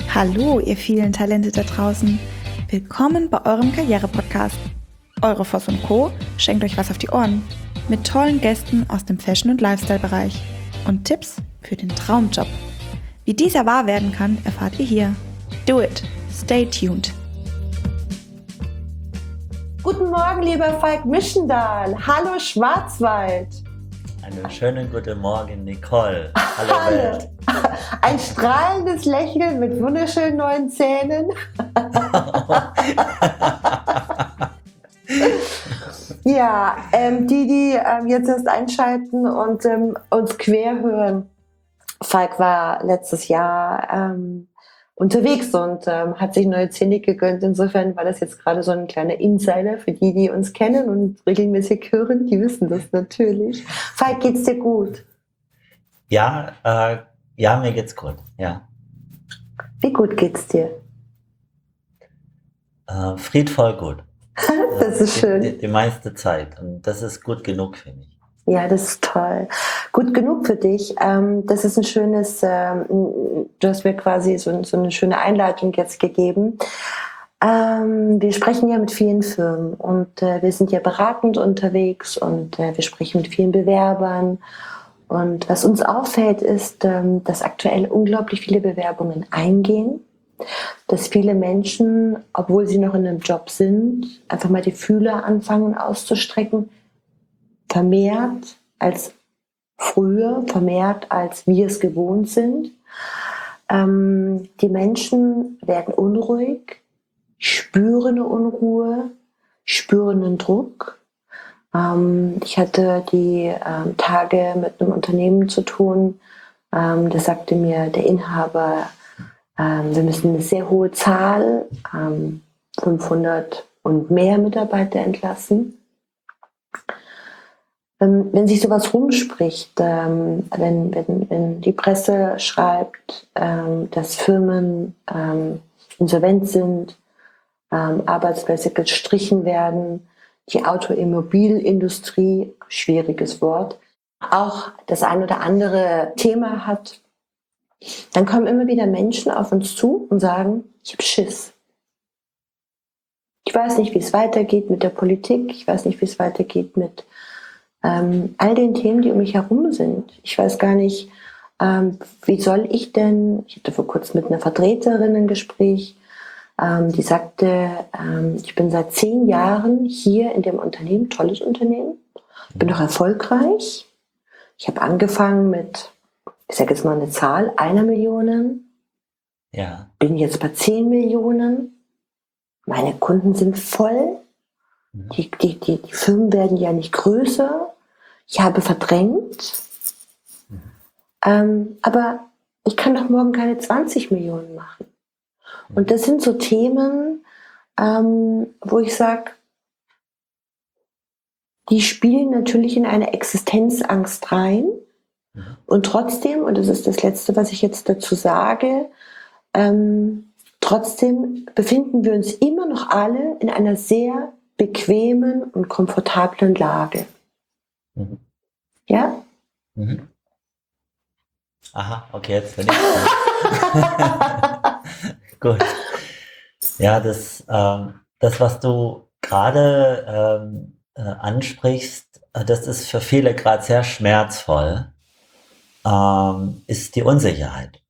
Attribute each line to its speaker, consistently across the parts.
Speaker 1: Hallo, ihr vielen Talente da draußen. Willkommen bei eurem Karriere-Podcast. Eure Voss & Co. schenkt euch was auf die Ohren. Mit tollen Gästen aus dem Fashion- und Lifestyle-Bereich. Und Tipps für den Traumjob. Wie dieser wahr werden kann, erfahrt ihr hier. Do it. Stay tuned.
Speaker 2: Guten Morgen, lieber Falk Mischendahl. Hallo Schwarzwald.
Speaker 3: Einen schönen guten Morgen, Nicole. Hallo Welt.
Speaker 2: Ein strahlendes Lächeln mit wunderschönen neuen Zähnen. Ja, die jetzt erst einschalten und uns quer hören. Falk war letztes Jahr unterwegs und hat sich neue Zähne gegönnt. Insofern war das jetzt gerade so ein kleiner Insider für die uns kennen und regelmäßig hören. Die wissen das natürlich. Falk, geht's dir gut?
Speaker 3: Ja, mir geht's gut, ja.
Speaker 2: Wie gut geht's dir?
Speaker 3: Friedvoll gut.
Speaker 2: Das ist schön.
Speaker 3: Die meiste Zeit. Und das ist gut genug für mich.
Speaker 2: Ja, das ist toll. Gut genug für dich. Das ist ein schönes, du hast mir quasi so eine schöne Einleitung jetzt gegeben. Wir sprechen ja mit vielen Firmen und wir sind ja beratend unterwegs und wir sprechen mit vielen Bewerbern. Und was uns auffällt, ist, dass aktuell unglaublich viele Bewerbungen eingehen, dass viele Menschen, obwohl sie noch in einem Job sind, einfach mal die Fühler anfangen auszustrecken, vermehrt als früher, vermehrt als wir es gewohnt sind. Die Menschen werden unruhig, spüren eine Unruhe, spüren einen Druck. Ich hatte die Tage mit einem Unternehmen zu tun. Da sagte mir der Inhaber, wir müssen eine sehr hohe Zahl, 500 und mehr Mitarbeiter entlassen. Wenn sich sowas rumspricht, wenn die Presse schreibt, dass Firmen insolvent sind, Arbeitsplätze gestrichen werden, die Automobilindustrie, schwieriges Wort, auch das ein oder andere Thema hat, dann kommen immer wieder Menschen auf uns zu und sagen, ich habe Schiss. Ich weiß nicht, wie es weitergeht mit der Politik, ich weiß nicht, wie es weitergeht mit all den Themen, die um mich herum sind. Ich weiß gar nicht, wie soll ich denn, ich hatte vor kurzem mit einer Vertreterin ein Gespräch, die sagte, ich bin seit 10 Jahren hier in dem Unternehmen, tolles Unternehmen, bin doch erfolgreich. Ich habe angefangen mit, ich sage jetzt mal eine Zahl, 1 Million.
Speaker 3: Ja.
Speaker 2: Bin jetzt bei 10 Millionen. Meine Kunden sind voll. Die Firmen werden ja nicht größer. Ich habe verdrängt. Aber ich kann doch morgen keine 20 Millionen machen. Und das sind so Themen, wo ich sage, die spielen natürlich in eine Existenzangst rein. Und trotzdem, und das ist das Letzte, was ich jetzt dazu sage, trotzdem befinden wir uns immer noch alle in einer sehr bequemen und komfortablen Lage.
Speaker 3: Mhm.
Speaker 2: Ja?
Speaker 3: Mhm. Aha, okay, jetzt bin ich gut. Ja, das, was du gerade ansprichst, das ist für viele gerade sehr schmerzvoll, ist die Unsicherheit.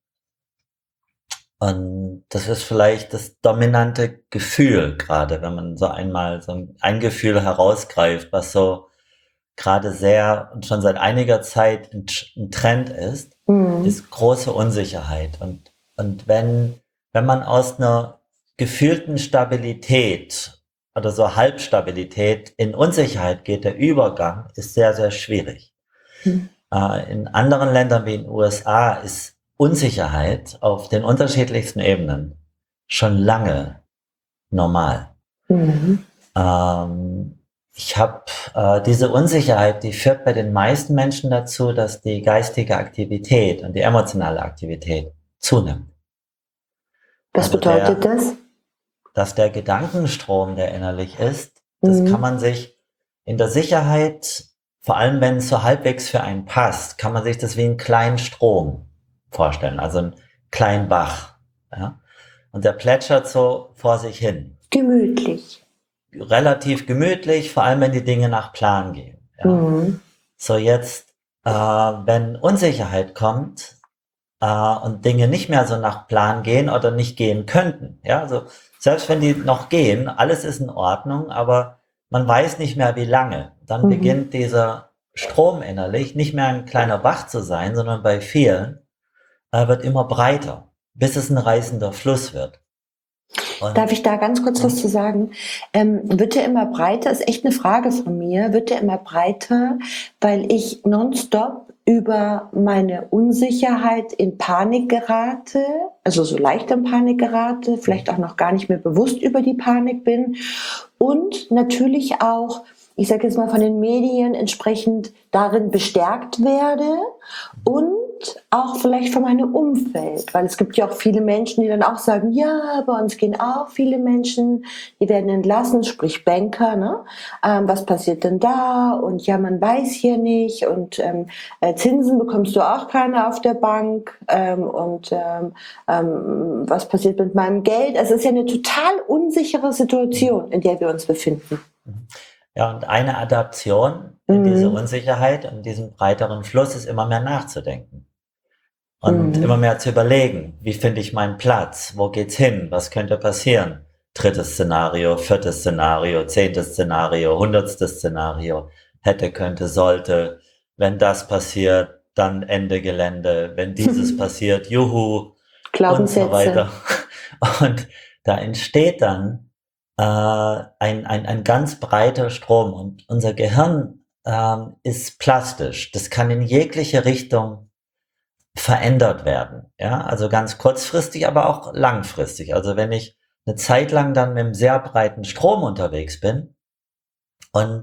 Speaker 3: Und das ist vielleicht das dominante Gefühl, gerade wenn man so einmal so ein Gefühl herausgreift, was so gerade sehr und schon seit einiger Zeit ein Trend ist, ist große Unsicherheit. Und wenn man aus einer gefühlten Stabilität oder so Halbstabilität in Unsicherheit geht, der Übergang ist sehr, sehr schwierig. In anderen Ländern wie in den USA ist Unsicherheit auf den unterschiedlichsten Ebenen schon lange normal. Ich habe diese Unsicherheit, die führt bei den meisten Menschen dazu, dass die geistige Aktivität und die emotionale Aktivität zunimmt.
Speaker 2: Was bedeutet das?
Speaker 3: Dass der Gedankenstrom, der innerlich ist, das kann man sich in der Sicherheit, vor allem wenn es so halbwegs für einen passt, kann man sich das wie einen kleinen Strom vorstellen, also einen kleinen Bach. Ja? und der plätschert so vor sich hin.
Speaker 2: Gemütlich.
Speaker 3: Relativ gemütlich, vor allem wenn die Dinge nach Plan gehen. Ja. So jetzt, wenn Unsicherheit kommt und Dinge nicht mehr so nach Plan gehen oder nicht gehen könnten, ja, also selbst wenn die noch gehen, alles ist in Ordnung, aber man weiß nicht mehr, wie lange. Dann beginnt dieser Strom innerlich nicht mehr ein kleiner Bach zu sein, sondern bei vielen wird immer breiter, bis es ein reißender Fluss wird. Und
Speaker 2: darf ich da ganz kurz was zu sagen? Wird der immer breiter? Ist echt eine Frage von mir. Wird der immer breiter, weil ich nonstop über meine Unsicherheit in Panik gerate, also so leicht in Panik gerate, vielleicht auch noch gar nicht mehr bewusst über die Panik bin und natürlich auch, ich sage jetzt mal von den Medien entsprechend darin bestärkt werde und auch vielleicht von meinem Umfeld, weil es gibt ja auch viele Menschen, die dann auch sagen, ja, bei uns gehen auch viele Menschen, die werden entlassen, sprich Banker, ne? Was passiert denn da? Und ja, man weiß hier nicht und Zinsen bekommst du auch keine auf der Bank was passiert mit meinem Geld? Es ist ja eine total unsichere Situation, in der wir uns befinden.
Speaker 3: Ja, und eine Adaption in diese Unsicherheit und diesem breiteren Fluss ist immer mehr nachzudenken. Und immer mehr zu überlegen, wie finde ich meinen Platz? Wo geht's hin? Was könnte passieren? 3. Szenario, 4. Szenario, 10. Szenario, 100. Szenario. Hätte, könnte, sollte. Wenn das passiert, dann Ende Gelände. Wenn dieses passiert, juhu. Und so weiter. Und da entsteht dann ein ganz breiter Strom. Und unser Gehirn ist plastisch. Das kann in jegliche Richtung verändert werden. Ja, also ganz kurzfristig, aber auch langfristig. Also wenn ich eine Zeit lang dann mit einem sehr breiten Strom unterwegs bin und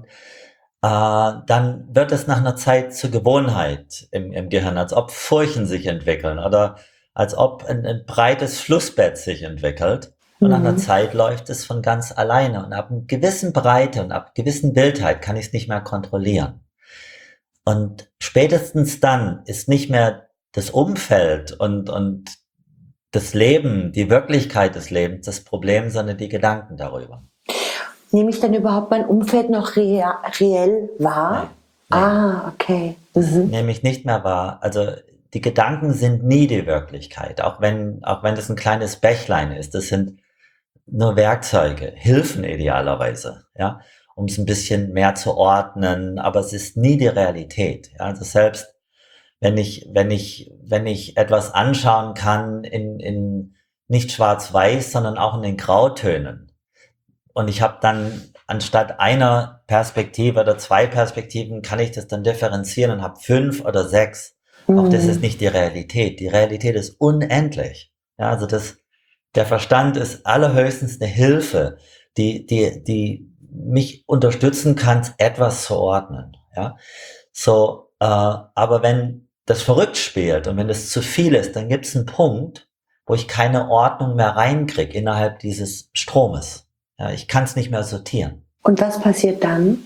Speaker 3: dann wird es nach einer Zeit zur Gewohnheit im Gehirn, als ob Furchen sich entwickeln oder als ob ein breites Flussbett sich entwickelt. Und nach einer Zeit läuft es von ganz alleine. Und ab einer gewissen Breite und ab einer gewissen Wildheit kann ich es nicht mehr kontrollieren. Und spätestens dann ist nicht mehr das Umfeld und das Leben, die Wirklichkeit des Lebens, das Problem, sondern die Gedanken darüber.
Speaker 2: Nehme ich dann überhaupt mein Umfeld noch reell wahr?
Speaker 3: Nein.
Speaker 2: Okay.
Speaker 3: Das nehme ich nicht mehr wahr. Also die Gedanken sind nie die Wirklichkeit, auch wenn das ein kleines Bächlein ist. Das sind nur Werkzeuge, Hilfen idealerweise, ja, um es ein bisschen mehr zu ordnen, aber es ist nie die Realität. Ja? Also selbst wenn ich etwas anschauen kann in nicht schwarz-weiß, sondern auch in den Grautönen. Und ich habe dann anstatt einer Perspektive oder 2 Perspektiven, kann ich das dann differenzieren und habe 5 oder 6. Auch das ist nicht die Realität. Die Realität ist unendlich. Ja, also der Verstand ist allerhöchstens eine Hilfe, die mich unterstützen kann, etwas zu ordnen. Ja, so, aber wenn das verrückt spielt und wenn das zu viel ist, dann gibt es einen Punkt, wo ich keine Ordnung mehr reinkriege innerhalb dieses Stromes. Ja, ich kann es nicht mehr sortieren.
Speaker 2: Und was passiert dann?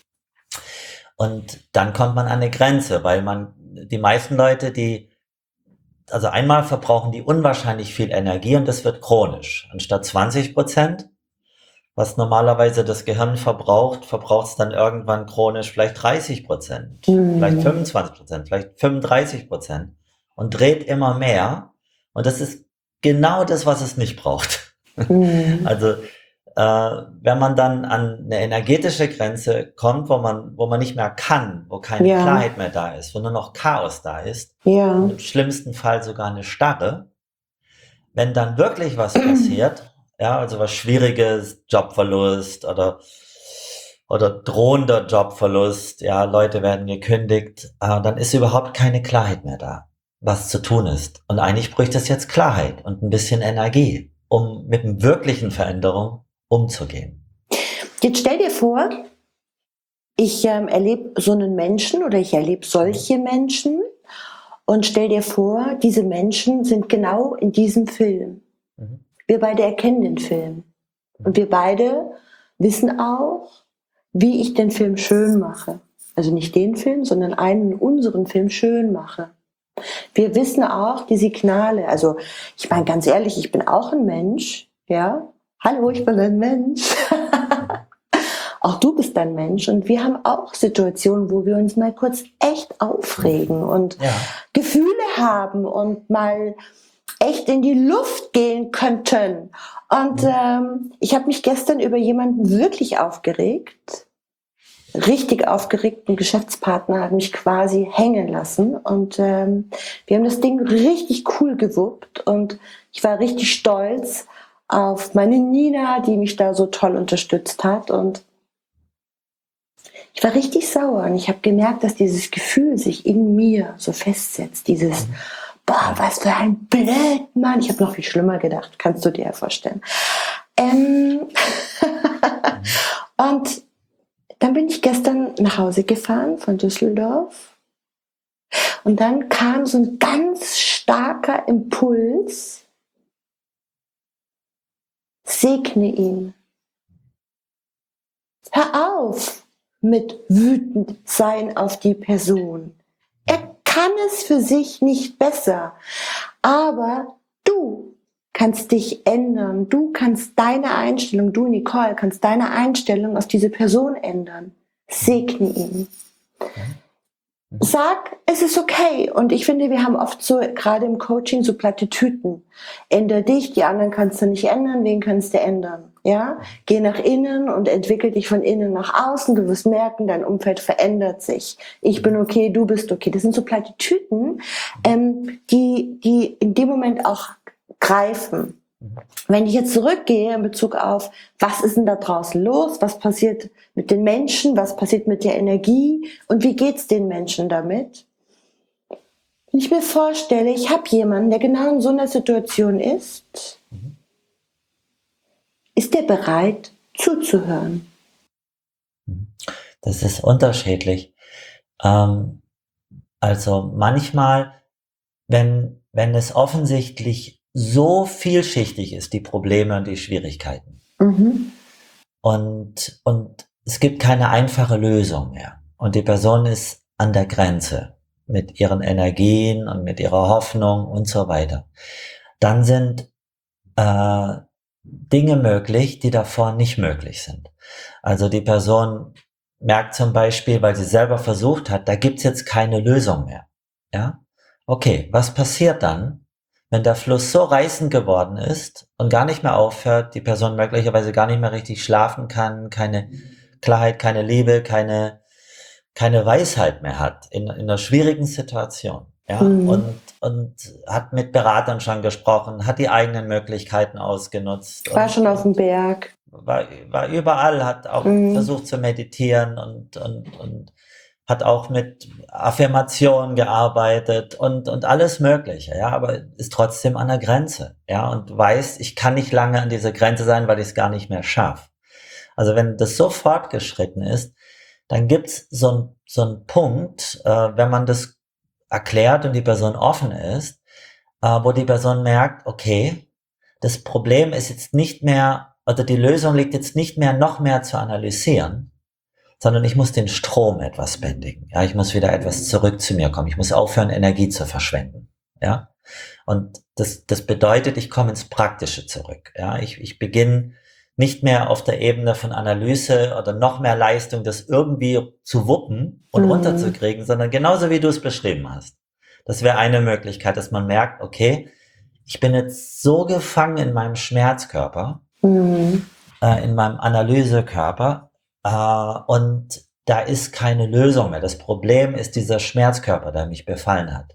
Speaker 3: Und dann kommt man an eine Grenze, weil die meisten Leute, also einmal verbrauchen die unwahrscheinlich viel Energie und das wird chronisch. Anstatt 20%, was normalerweise das Gehirn verbraucht es dann irgendwann chronisch vielleicht 30%, vielleicht 25%, vielleicht 35% und dreht immer mehr. Und das ist genau das, was es nicht braucht. Also wenn man dann an eine energetische Grenze kommt, wo man nicht mehr kann, wo keine Klarheit mehr da ist, wo nur noch Chaos da ist, und im schlimmsten Fall sogar eine Starre, wenn dann wirklich was passiert, ja, also was Schwieriges, Jobverlust oder drohender Jobverlust, ja, Leute werden gekündigt, dann ist überhaupt keine Klarheit mehr da, was zu tun ist. Und eigentlich bräuchte es jetzt Klarheit und ein bisschen Energie, um mit einer wirklichen Veränderung umzugehen.
Speaker 2: Jetzt stell dir vor, ich erlebe so einen Menschen oder ich erlebe solche Menschen und stell dir vor, diese Menschen sind genau in diesem Film. Wir beide erkennen den Film. Und wir beide wissen auch, wie ich den Film schön mache. Also nicht den Film, sondern unseren Film schön mache. Wir wissen auch die Signale. Also ich meine ganz ehrlich, ich bin auch ein Mensch. Ja, hallo, ich bin ein Mensch. Auch du bist ein Mensch und wir haben auch Situationen, wo wir uns mal kurz echt aufregen und Gefühle haben und mal echt in die Luft gehen könnten. Und ich habe mich gestern über jemanden wirklich aufgeregt, richtig aufgeregt. Ein Geschäftspartner hat mich quasi hängen lassen und wir haben das Ding richtig cool gewuppt und ich war richtig stolz auf meine Nina, die mich da so toll unterstützt hat und ich war richtig sauer und ich habe gemerkt, dass dieses Gefühl sich in mir so festsetzt. Dieses, boah, was für ein Blödmann. Ich habe noch viel schlimmer gedacht, kannst du dir ja vorstellen. Und dann bin ich gestern nach Hause gefahren von Düsseldorf und dann kam so ein ganz starker Impuls, segne ihn. Hör auf mit wütend sein auf die Person. Er kann es für sich nicht besser. Aber du kannst dich ändern. Du kannst deine Einstellung, du Nicole, kannst deine Einstellung auf diese Person ändern. Segne ihn. Sag, es ist okay. Und ich finde, wir haben oft so, gerade im Coaching, so Plattitüden. Änder dich, die anderen kannst du nicht ändern, wen kannst du ändern? Ja? Geh nach innen und entwickel dich von innen nach außen. Du wirst merken, dein Umfeld verändert sich. Ich bin okay, du bist okay. Das sind so Plattitüden, die in dem Moment auch greifen. Wenn ich jetzt zurückgehe in Bezug auf, was ist denn da draußen los, was passiert mit den Menschen, was passiert mit der Energie und wie geht's den Menschen damit? Wenn ich mir vorstelle, ich habe jemanden, der genau in so einer Situation ist der bereit zuzuhören?
Speaker 3: Das ist unterschiedlich. Also manchmal, wenn es offensichtlich so vielschichtig ist, die Probleme und die Schwierigkeiten. Und es gibt keine einfache Lösung mehr. Und die Person ist an der Grenze mit ihren Energien und mit ihrer Hoffnung und so weiter. Dann sind Dinge möglich, die davor nicht möglich sind. Also die Person merkt zum Beispiel, weil sie selber versucht hat, da gibt's jetzt keine Lösung mehr. Ja? Okay, was passiert dann, wenn der Fluss so reißend geworden ist und gar nicht mehr aufhört, die Person möglicherweise gar nicht mehr richtig schlafen kann, keine Klarheit, keine Liebe, keine Weisheit mehr hat in einer schwierigen Situation. Ja, und hat mit Beratern schon gesprochen, hat die eigenen Möglichkeiten ausgenutzt.
Speaker 2: War schon auf dem Berg.
Speaker 3: War überall, hat auch versucht zu meditieren und hat auch mit Affirmationen gearbeitet und alles Mögliche, ja, aber ist trotzdem an der Grenze, ja, und weiß, ich kann nicht lange an dieser Grenze sein, weil ich es gar nicht mehr schaffe. Also wenn das so fortgeschritten ist, dann gibt's so einen Punkt, wenn man das erklärt und die Person offen ist, wo die Person merkt, okay, das Problem ist jetzt nicht mehr, oder die Lösung liegt jetzt nicht mehr, noch mehr zu analysieren, sondern ich muss den Strom etwas bändigen. Ja, ich muss wieder etwas zurück zu mir kommen. Ich muss aufhören, Energie zu verschwenden. Ja, und das bedeutet, ich komme ins Praktische zurück. Ja, ich beginne nicht mehr auf der Ebene von Analyse oder noch mehr Leistung, das irgendwie zu wuppen und runterzukriegen, sondern genauso wie du es beschrieben hast. Das wäre eine Möglichkeit, dass man merkt, okay, ich bin jetzt so gefangen in meinem Schmerzkörper, in meinem Analysekörper, und da ist keine Lösung mehr. Das Problem ist dieser Schmerzkörper, der mich befallen hat.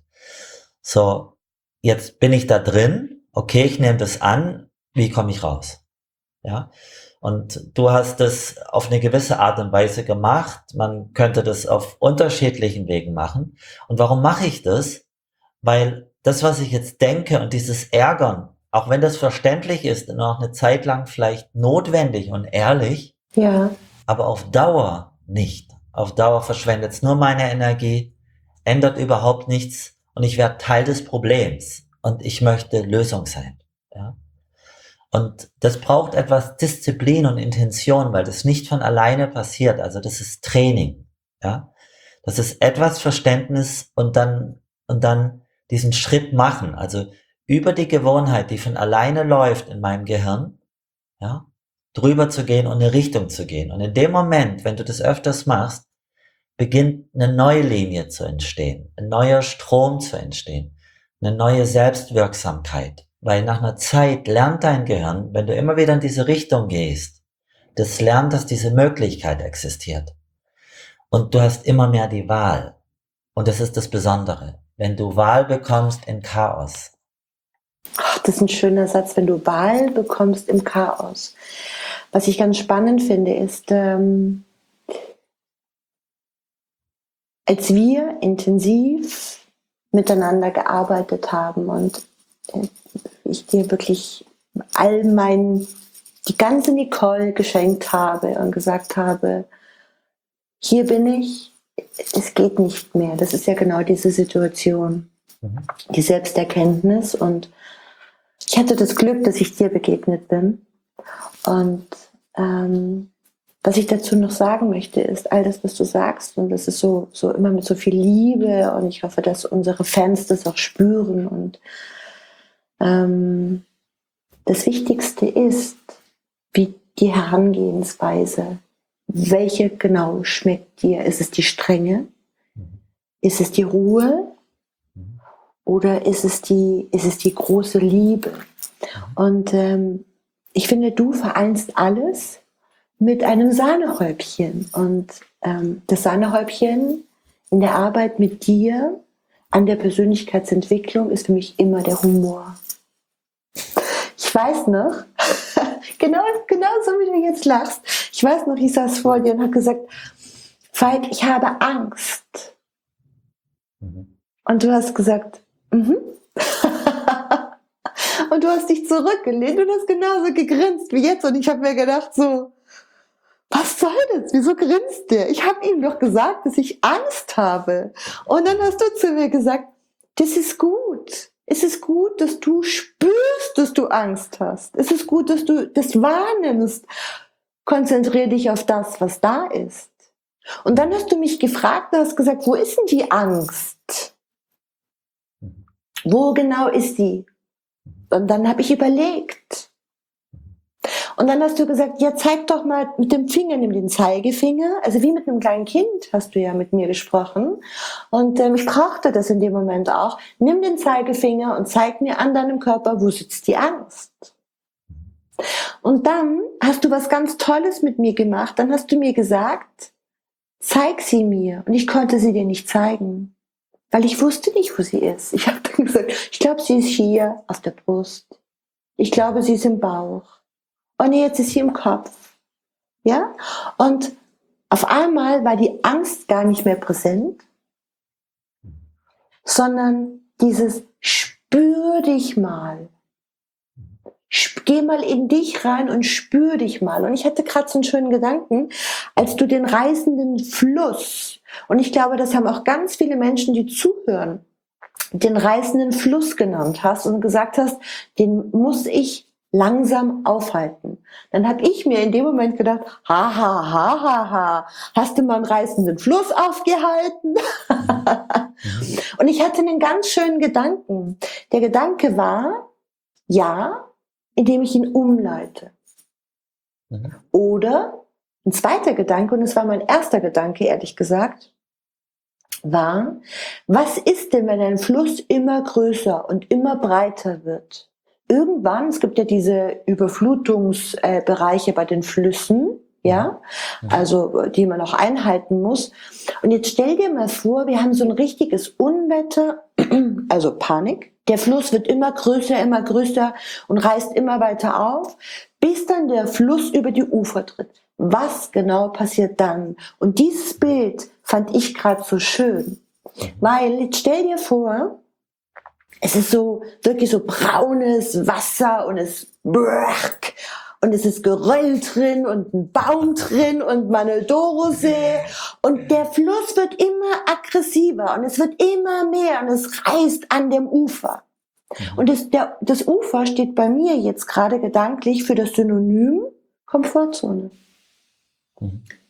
Speaker 3: So, jetzt bin ich da drin, okay, ich nehme das an, wie komme ich raus? Ja, und du hast das auf eine gewisse Art und Weise gemacht. Man könnte das auf unterschiedlichen Wegen machen. Und warum mache ich das? Weil das, was ich jetzt denke und dieses Ärgern, auch wenn das verständlich ist und auch eine Zeit lang vielleicht notwendig und ehrlich,
Speaker 2: ja,
Speaker 3: aber auf Dauer nicht. Auf Dauer verschwendet es nur meine Energie, ändert überhaupt nichts und ich werde Teil des Problems und ich möchte Lösung sein. Ja? Und das braucht etwas Disziplin und Intention, weil das nicht von alleine passiert. Also das ist Training. Ja, das ist etwas Verständnis und dann diesen Schritt machen, also über die Gewohnheit, die von alleine läuft in meinem Gehirn, ja, drüber zu gehen und eine Richtung zu gehen. Und in dem Moment, wenn du das öfters machst, beginnt eine neue Linie zu entstehen, ein neuer Strom zu entstehen, eine neue Selbstwirksamkeit. Weil nach einer Zeit lernt dein Gehirn, wenn du immer wieder in diese Richtung gehst, das lernt, dass diese Möglichkeit existiert. Und du hast immer mehr die Wahl. Und das ist das Besondere. Wenn du Wahl bekommst in Chaos.
Speaker 2: Ach, das ist ein schöner Satz, wenn du Wahl bekommst im Chaos. Was ich ganz spannend finde, ist, als wir intensiv miteinander gearbeitet haben und ich dir wirklich die ganze Nicole geschenkt habe und gesagt habe, hier bin ich, es geht nicht mehr. Das ist ja genau diese Situation, die Selbsterkenntnis. Und ich hatte das Glück, dass ich dir begegnet bin. Und was ich dazu noch sagen möchte, ist all das, was du sagst. Und das ist so immer mit so viel Liebe. Und ich hoffe, dass unsere Fans das auch spüren. Und das Wichtigste ist, wie die Herangehensweise. Welche genau schmeckt dir? Ist es die Strenge? Ist es die Ruhe? Oder ist es die große Liebe? Und ich finde, du vereinst alles mit einem Sahnehäubchen. Und das Sahnehäubchen in der Arbeit mit dir an der Persönlichkeitsentwicklung ist für mich immer der Humor. Ich weiß noch, genau so wie du jetzt lachst, ich weiß noch, ich saß vor dir und habe gesagt, Falk, ich habe Angst. Und du hast gesagt, und du hast dich zurückgelehnt und hast genauso gegrinst wie jetzt. Und ich habe mir gedacht so, was soll das? Wieso grinst der? Ich habe ihm doch gesagt, dass ich Angst habe. Und dann hast du zu mir gesagt, das ist gut. Es ist gut, dass du spürst, dass du Angst hast. Es ist gut, dass du das wahrnimmst. Konzentriere dich auf das, was da ist. Und dann hast du mich gefragt und hast gesagt, wo ist denn die Angst? Wo genau ist die? Und dann habe ich überlegt. Und dann hast du gesagt, ja, zeig doch mal mit dem Finger, nimm den Zeigefinger. Also wie mit einem kleinen Kind hast du ja mit mir gesprochen. Und ich brauchte das in dem Moment auch. Nimm den Zeigefinger und zeig mir an deinem Körper, wo sitzt die Angst. Und dann hast du was ganz Tolles mit mir gemacht. Dann hast du mir gesagt, zeig sie mir. Und ich konnte sie dir nicht zeigen, weil ich wusste nicht, wo sie ist. Ich habe dann gesagt, ich glaube, sie ist hier auf der Brust. Ich glaube, sie ist im Bauch. Oh nee, jetzt ist sie im Kopf. Ja? Und auf einmal war die Angst gar nicht mehr präsent, sondern dieses spür dich mal. Geh mal in dich rein und spür dich mal. Und ich hatte gerade so einen schönen Gedanken, als du den reißenden Fluss, und ich glaube, das haben auch ganz viele Menschen, die zuhören, den reißenden Fluss genannt hast und gesagt hast, den muss ich langsam aufhalten. Dann habe ich mir in dem Moment gedacht, hast du mal einen reißenden Fluss aufgehalten? Und ich hatte einen ganz schönen Gedanken. Der Gedanke war, ja, indem ich ihn umleite. Oder ein zweiter Gedanke, und es war mein erster Gedanke, ehrlich gesagt, war, was ist denn, wenn ein Fluss immer größer und immer breiter wird? Irgendwann, es gibt ja diese Überflutungsbereiche bei den Flüssen, ja, also die man auch einhalten muss. Und jetzt stell dir mal vor, wir haben so ein richtiges Unwetter, also Panik. Der Fluss wird immer größer und reißt immer weiter auf, bis dann der Fluss über die Ufer tritt. Was genau passiert dann? Und dieses Bild fand ich gerade so schön, weil jetzt stell dir vor, es ist so wirklich so braunes Wasser und es ist Geröll drin und ein Baum drin und Manedoro-See und der Fluss wird immer aggressiver und es wird immer mehr und es reißt an dem Ufer. Und das Ufer steht bei mir jetzt gerade gedanklich für das Synonym Komfortzone.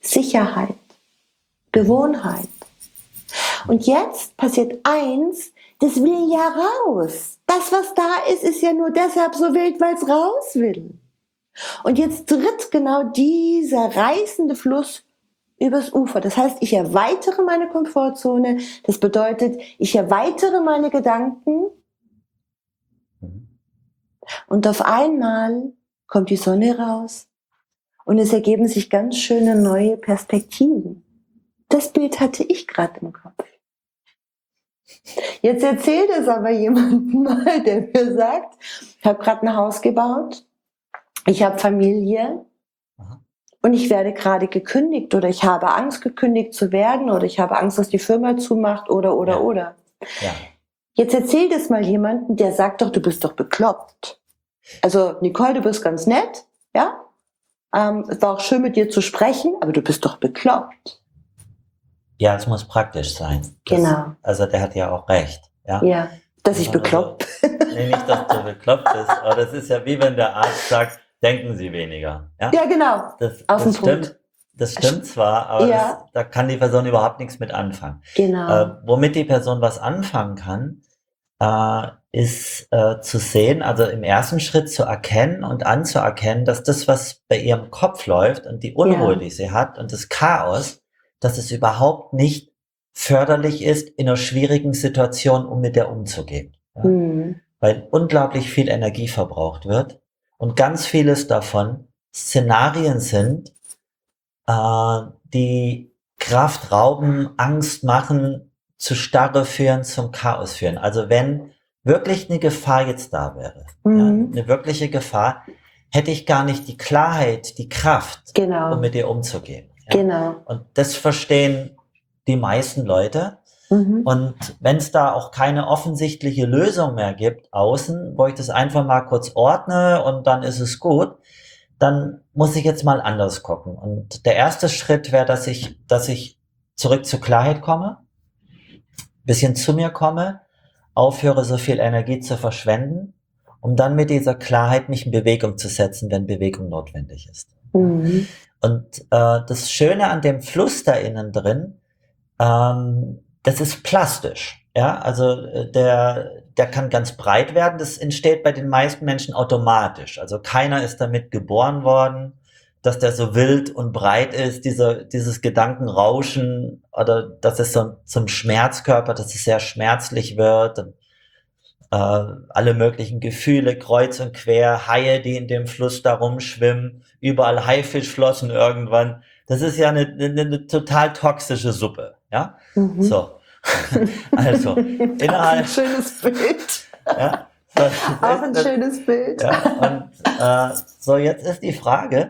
Speaker 2: Sicherheit, Gewohnheit. Und jetzt passiert eins, das will ja raus. Das, was da ist, ist ja nur deshalb so wild, weil es raus will. Und jetzt tritt genau dieser reißende Fluss übers Ufer. Das heißt, ich erweitere meine Komfortzone. Das bedeutet, ich erweitere meine Gedanken. Und auf einmal kommt die Sonne raus. Und es ergeben sich ganz schöne neue Perspektiven. Das Bild hatte ich gerade im Kopf. Jetzt erzählt es aber jemandem mal, der mir sagt, ich habe gerade ein Haus gebaut, ich habe Familie und ich werde gerade gekündigt oder ich habe Angst, gekündigt zu werden oder ich habe Angst, dass die Firma zumacht oder.
Speaker 3: Ja.
Speaker 2: Jetzt erzählt es mal jemandem, der sagt doch, du bist doch bekloppt. Also Nicole, du bist ganz nett, ja? Es war auch schön mit dir zu sprechen, aber du bist doch bekloppt.
Speaker 3: Ja, es muss praktisch sein.
Speaker 2: Genau.
Speaker 3: Also der hat ja auch recht. Ja,
Speaker 2: Ja, dass ich bekloppt bin.
Speaker 3: Nee, nicht, dass du bekloppt bist, aber das ist ja wie wenn der Arzt sagt, denken Sie weniger. Ja,
Speaker 2: Ja, genau.
Speaker 3: Das stimmt. Das stimmt zwar, aber
Speaker 2: Ja.
Speaker 3: da kann die Person überhaupt nichts mit anfangen.
Speaker 2: Genau.
Speaker 3: Womit die Person was anfangen kann, ist zu sehen, also im ersten Schritt zu erkennen und anzuerkennen, dass das, was bei ihrem Kopf läuft und die Unruhe, die sie hat und das Chaos, dass es überhaupt nicht förderlich ist, in einer schwierigen Situation, um mit der umzugehen. Ja? Weil unglaublich viel Energie verbraucht wird und ganz vieles davon Szenarien sind, die Kraft rauben, Angst machen, zu Starre führen, zum Chaos führen. Also wenn wirklich eine Gefahr jetzt da wäre, eine wirkliche Gefahr, hätte ich gar nicht die Klarheit, die Kraft, um mit ihr umzugehen. Ja?
Speaker 2: Genau.
Speaker 3: Und das verstehen die meisten Leute. Und wenn es da auch keine offensichtliche Lösung mehr gibt außen, wo ich das einfach mal kurz ordne und dann ist es gut, dann muss ich jetzt mal anders gucken. Und der erste Schritt wäre, dass ich zurück zur Klarheit komme, bisschen zu mir komme, aufhöre, so viel Energie zu verschwenden, um dann mit dieser Klarheit mich in Bewegung zu setzen, wenn Bewegung notwendig ist. Und das Schöne an dem Fluss da innen drin, das ist plastisch. Ja, also der kann ganz breit werden. Das entsteht bei den meisten Menschen automatisch. Also keiner ist damit geboren worden, dass der so wild und breit ist, dieses Gedankenrauschen oder dass es so zum Schmerzkörper, dass es sehr schmerzlich wird. Und, alle möglichen Gefühle kreuz und quer, Haie, die in dem Fluss da rumschwimmen, überall Haifischflossen irgendwann. Das ist ja eine total toxische Suppe. Ja, so. Also, innerhalb.
Speaker 2: Ein schönes Bild.
Speaker 3: Ja,
Speaker 2: auch ein schönes Bild.
Speaker 3: Ja, und so, jetzt ist die Frage,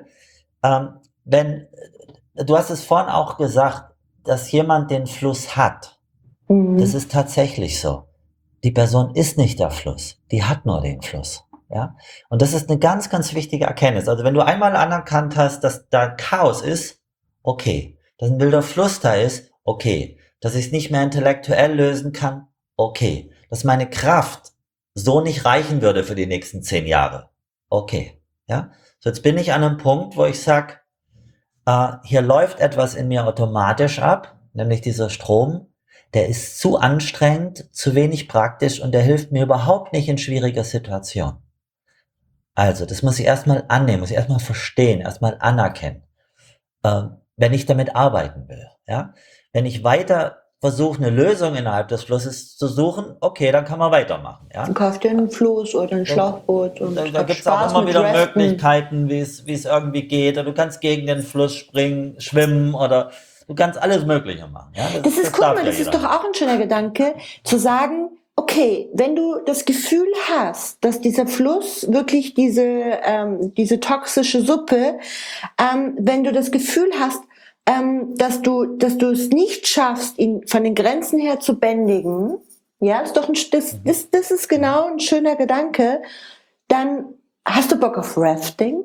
Speaker 3: du hast es vorhin auch gesagt, dass jemand den Fluss hat. Das ist tatsächlich so. Die Person ist nicht der Fluss, die hat nur den Fluss. Ja, und das ist eine ganz, ganz wichtige Erkenntnis. Also wenn du einmal anerkannt hast, dass da Chaos ist, okay. Dass ein wilder Fluss da ist, okay. Dass ich es nicht mehr intellektuell lösen kann, okay. Dass meine Kraft so nicht reichen würde für die nächsten 10 Jahre, okay. Ja, so jetzt bin ich an einem Punkt, wo ich sag, hier läuft etwas in mir automatisch ab, nämlich dieser Strom, der ist zu anstrengend, zu wenig praktisch und der hilft mir überhaupt nicht in schwieriger Situation. Also, das muss ich erstmal annehmen, muss ich erstmal verstehen, erstmal anerkennen, wenn ich damit arbeiten will. Ja? Wenn ich weiter versuche, eine Lösung innerhalb des Flusses zu suchen, okay, dann kann man weitermachen. Ja?
Speaker 2: Du kaufst dir einen Floß oder ein Schlauchboot. Und
Speaker 3: da gibt es auch immer wieder Möglichkeiten, wie es irgendwie geht. Oder du kannst gegen den Fluss schwimmen oder du kannst alles Mögliche machen. Ja?
Speaker 2: Das ist, guck mal, das ist doch auch ein schöner Gedanke, zu sagen, okay, wenn du das Gefühl hast, dass dieser Fluss wirklich diese toxische Suppe, wenn du das Gefühl hast, dass du es nicht schaffst, ihn von den Grenzen her zu bändigen, ja, das ist genau ein schöner Gedanke, dann hast du Bock auf Rafting?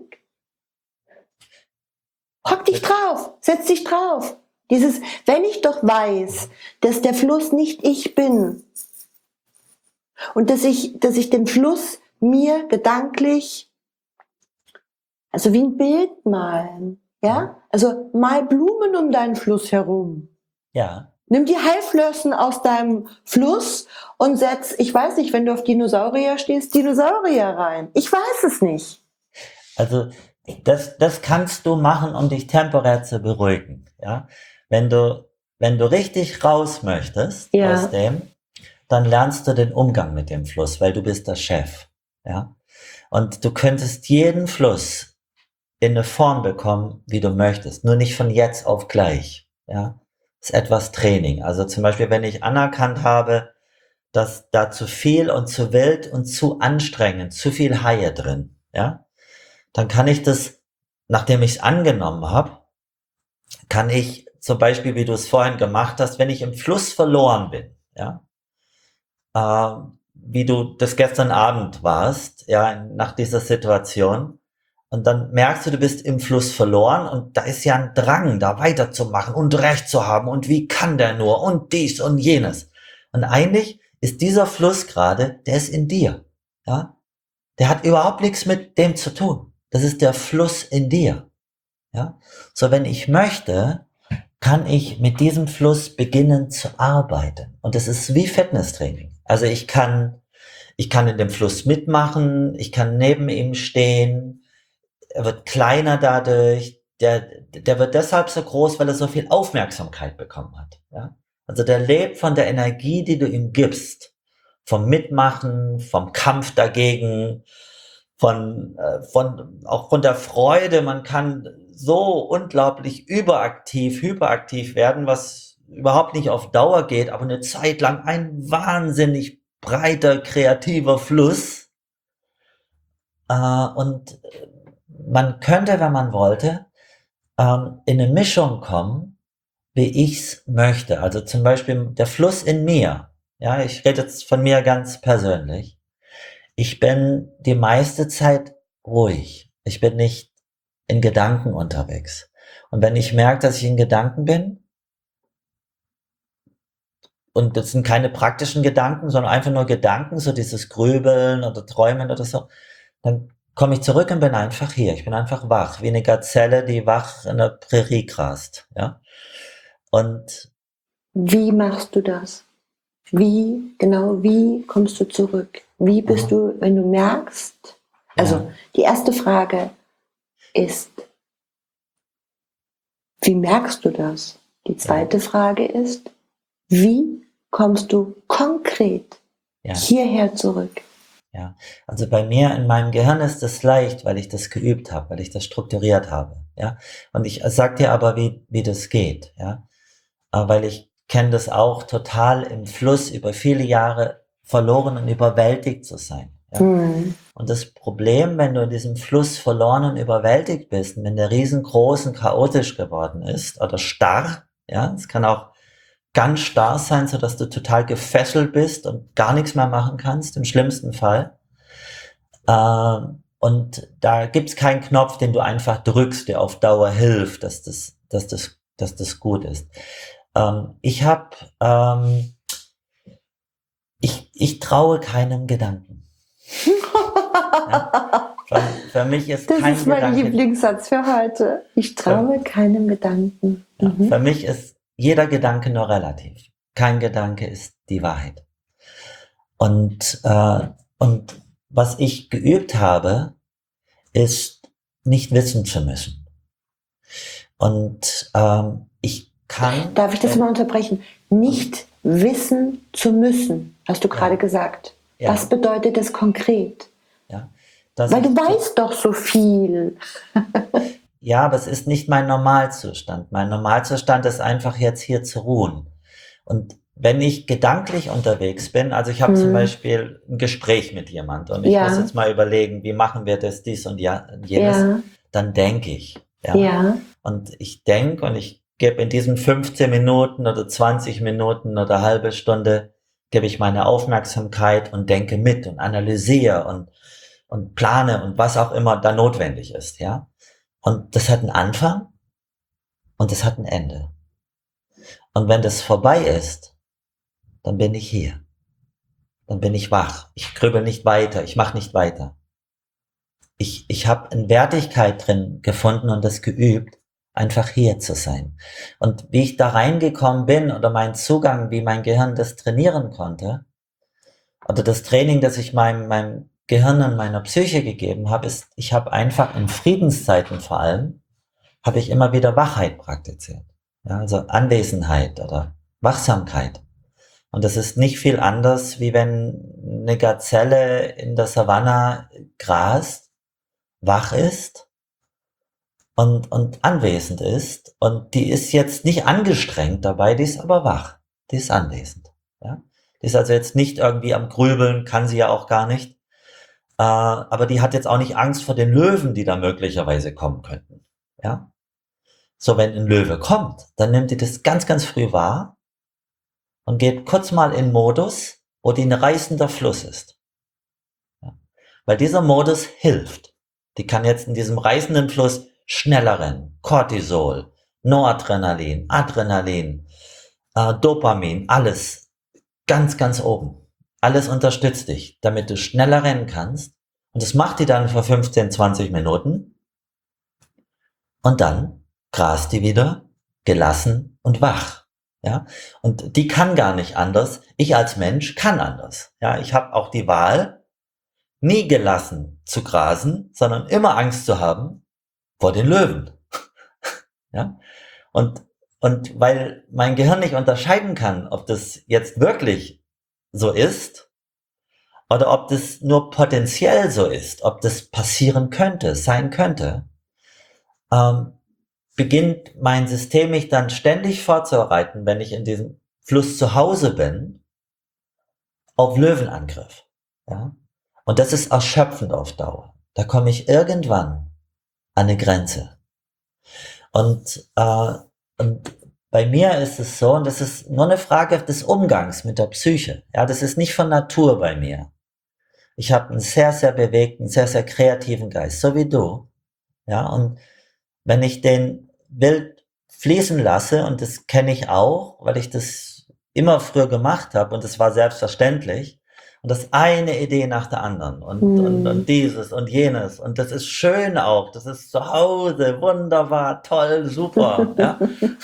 Speaker 2: Hock dich drauf, setz dich drauf. Wenn ich doch weiß, dass der Fluss nicht ich bin und dass ich den Fluss mir gedanklich, also wie ein Bild malen, ja? Also mal Blumen um deinen Fluss herum.
Speaker 3: Ja.
Speaker 2: Nimm die Heilflossen aus deinem Fluss und setz, ich weiß nicht, wenn du auf Dinosaurier stehst, Dinosaurier rein. Ich weiß es nicht.
Speaker 3: Also das kannst du machen, um dich temporär zu beruhigen. Ja? Wenn du richtig raus möchtest aus dem, dann lernst du den Umgang mit dem Fluss, weil du bist der Chef. Ja? Und du könntest jeden Fluss in eine Form bekommen, wie du möchtest, nur nicht von jetzt auf gleich. Ja? Das ist etwas Training. Also zum Beispiel, wenn ich anerkannt habe, dass da zu viel und zu wild und zu anstrengend, zu viel Haie drin, ja, dann kann ich das, nachdem ich es angenommen habe, kann ich zum Beispiel, wie du es vorhin gemacht hast, wenn ich im Fluss verloren bin, ja, wie du das gestern Abend warst, ja, nach dieser Situation, und dann merkst du, du bist im Fluss verloren und da ist ja ein Drang, da weiterzumachen und Recht zu haben und wie kann der nur und dies und jenes. Und eigentlich ist dieser Fluss gerade, der ist in dir, ja, der hat überhaupt nichts mit dem zu tun. Das ist der Fluss in dir. Ja? So, wenn ich möchte, kann ich mit diesem Fluss beginnen zu arbeiten. Und das ist wie Fitnesstraining. Also ich kann in dem Fluss mitmachen, ich kann neben ihm stehen, er wird kleiner dadurch, der wird deshalb so groß, weil er so viel Aufmerksamkeit bekommen hat. Ja? Also der lebt von der Energie, die du ihm gibst. Vom Mitmachen, vom Kampf dagegen, auch von der Freude. Man kann so unglaublich hyperaktiv werden, was überhaupt nicht auf Dauer geht, aber eine Zeit lang ein wahnsinnig breiter, kreativer Fluss. Und man könnte, wenn man wollte, in eine Mischung kommen, wie ich's möchte. Also zum Beispiel der Fluss in mir. Ja, ich rede jetzt von mir ganz persönlich. Ich bin die meiste Zeit ruhig. Ich bin nicht in Gedanken unterwegs. Und wenn ich merke, dass ich in Gedanken bin, und das sind keine praktischen Gedanken, sondern einfach nur Gedanken, so dieses Grübeln oder Träumen oder so, dann komme ich zurück und bin einfach hier. Ich bin einfach wach, wie eine Gazelle, die wach in der Prärie grast. Ja? Und
Speaker 2: wie machst du das? Wie kommst du zurück? Wie bist du, wenn du merkst, also die erste Frage ist, wie merkst du das? Die zweite Frage ist, wie kommst du konkret hierher zurück?
Speaker 3: Ja, also bei mir in meinem Gehirn ist es leicht, weil ich das geübt habe, weil ich das strukturiert habe. Ja, und ich sag dir aber, wie das geht. Ja, weil ich kenne das auch total im Fluss über viele Jahre verloren und überwältigt zu sein. Ja? Und das Problem, wenn du in diesem Fluss verloren und überwältigt bist, und wenn der riesengroß und chaotisch geworden ist oder starr, ja, es kann auch ganz starr sein, so dass du total gefesselt bist und gar nichts mehr machen kannst, im schlimmsten Fall. Und da gibt's keinen Knopf, den du einfach drückst, der auf Dauer hilft, dass das gut ist. Ich traue keinem Gedanken. Ja? Für mich ist
Speaker 2: das
Speaker 3: kein
Speaker 2: ist mein
Speaker 3: Gedanke,
Speaker 2: Lieblingssatz für heute. Ich traue keinem Gedanken.
Speaker 3: Ja, für mich ist jeder Gedanke nur relativ. Kein Gedanke ist die Wahrheit. Und was ich geübt habe, ist nicht wissen zu müssen. Und
Speaker 2: Darf ich das mal unterbrechen? Nicht wissen zu müssen, hast du gerade gesagt.
Speaker 3: Ja.
Speaker 2: Was bedeutet das konkret?
Speaker 3: Ja,
Speaker 2: weil du weißt doch so viel.
Speaker 3: Ja, aber es ist nicht mein Normalzustand. Mein Normalzustand ist einfach jetzt hier zu ruhen. Und wenn ich gedanklich unterwegs bin, also ich habe zum Beispiel ein Gespräch mit jemandem und ich muss jetzt mal überlegen, wie machen wir das, dies und jenes, dann denke ich. Ja. Und ich denke und ich gebe in diesen 15 Minuten oder 20 Minuten oder halbe Stunde, gebe ich meine Aufmerksamkeit und denke mit und analysiere und plane und was auch immer da notwendig ist. Ja. Und das hat einen Anfang und das hat ein Ende. Und wenn das vorbei ist, dann bin ich hier. Dann bin ich wach. Ich grübel nicht weiter. Ich mache nicht weiter. Ich habe eine Wertigkeit drin gefunden und das geübt, einfach hier zu sein. Und wie ich da reingekommen bin oder mein Zugang, wie mein Gehirn das trainieren konnte, oder das Training, das ich meinem Gehirn und meiner Psyche gegeben habe, ist, ich habe einfach in Friedenszeiten vor allem, habe ich immer wieder Wachheit praktiziert. Ja, also Anwesenheit oder Wachsamkeit. Und das ist nicht viel anders, wie wenn eine Gazelle in der Savanne grast, wach ist und anwesend ist. Und die ist jetzt nicht angestrengt dabei, die ist aber wach. Die ist anwesend. Ja? Die ist also jetzt nicht irgendwie am Grübeln, kann sie ja auch gar nicht. Aber die hat jetzt auch nicht Angst vor den Löwen, die da möglicherweise kommen könnten. Ja? So, wenn ein Löwe kommt, dann nimmt die das ganz, ganz früh wahr und geht kurz mal in Modus, wo die ein reißender Fluss ist. Ja? Weil dieser Modus hilft. Die kann jetzt in diesem reißenden Fluss schneller rennen. Cortisol, Noradrenalin, Adrenalin, Dopamin, alles ganz, ganz oben. Alles unterstützt dich, damit du schneller rennen kannst. Und das macht die dann für 15, 20 Minuten. Und dann grast die wieder gelassen und wach. Ja, und die kann gar nicht anders. Ich als Mensch kann anders. Ja, ich habe auch die Wahl, nie gelassen zu grasen, sondern immer Angst zu haben vor den Löwen. Ja, und weil mein Gehirn nicht unterscheiden kann, ob das jetzt wirklich so ist oder ob das nur potenziell so ist, ob das passieren könnte, sein könnte, beginnt mein System mich dann ständig vorzubereiten, wenn ich in diesem Fluss zu Hause bin, auf Löwenangriff. Ja? Und das ist erschöpfend auf Dauer. Da komme ich irgendwann an eine Grenze. Und bei mir ist es so, und das ist nur eine Frage des Umgangs mit der Psyche. Ja, das ist nicht von Natur bei mir. Ich habe einen sehr, sehr bewegten, sehr, sehr kreativen Geist, so wie du. Ja, und wenn ich den wild fließen lasse, und das kenne ich auch, weil ich das immer früher gemacht habe und es war selbstverständlich, und das eine Idee nach der anderen und dieses und jenes und das ist schön auch, das ist zu Hause, wunderbar, toll, super, ja.